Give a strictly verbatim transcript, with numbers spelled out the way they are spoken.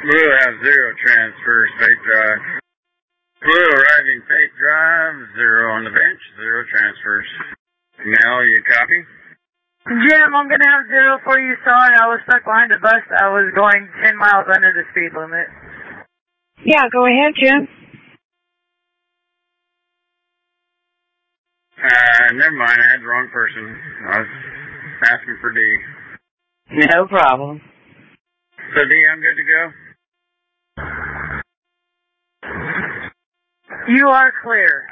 Blue has zero transfers, fake drive. Blue arriving fake drive, zero on the bench, zero transfers. Mel, you copy? Jim, I'm going to have zero for you. Sorry, I was stuck behind the bus. I was going ten miles under the speed limit. Yeah, go ahead, Jim. Uh, never mind, I had the wrong person. I was asking for D. No problem. So D, I'm good to go? You are clear.